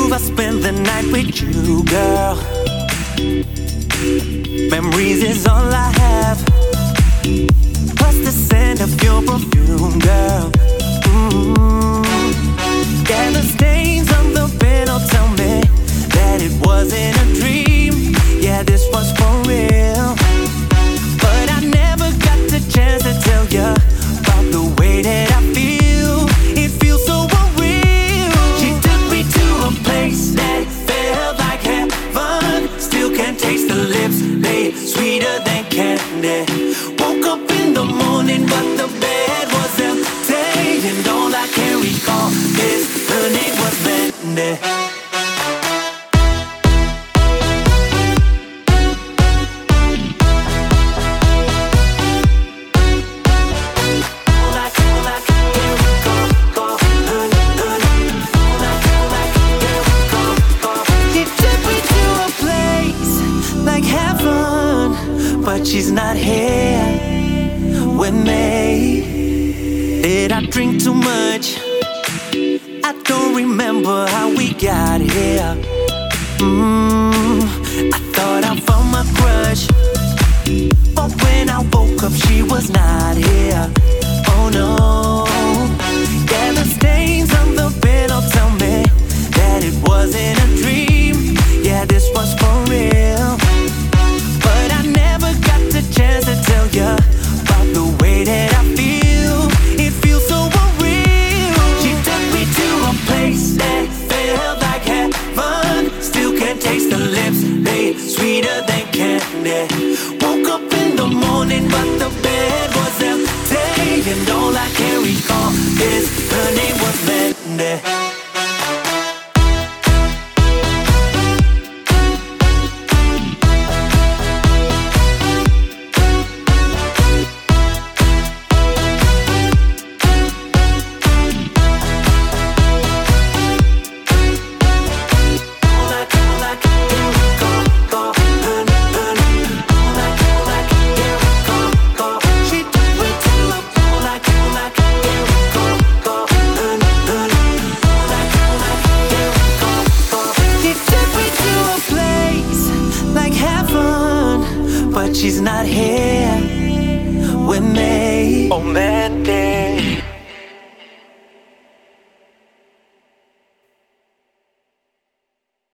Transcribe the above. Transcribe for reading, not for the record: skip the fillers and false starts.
I spend the night with you, girl. Memories is all I have, plus the scent of your perfume, girl. Yeah, the stains on the pillow tell me that it wasn't a dream. Yeah, this was for real. But I never got the chance to tell you about the way that I feel. It feels so unreal. She took me to a place that felt like heaven. Still can't taste the lips, they sweeter than candy. Woke up in the morning, but the bed was empty, and all I can recall is her name was Mandy. But she's not here with me. Did I drink too much? I don't remember how we got here. I thought I found my crush, but when I woke up she was not here. Oh no. Yeah, the stains on the pillow tell me that it wasn't a dream. Yeah, this was for real. But I never got the chance to tell you about the way that I feel. It feels so unreal. She took me to a place that felt like heaven. Still can't taste the lips, they sweeter than candy. Woke up in the morning, but the bed was empty, and all I can recall is her name was Mandy. But she's not here with me. Oh, Mandy.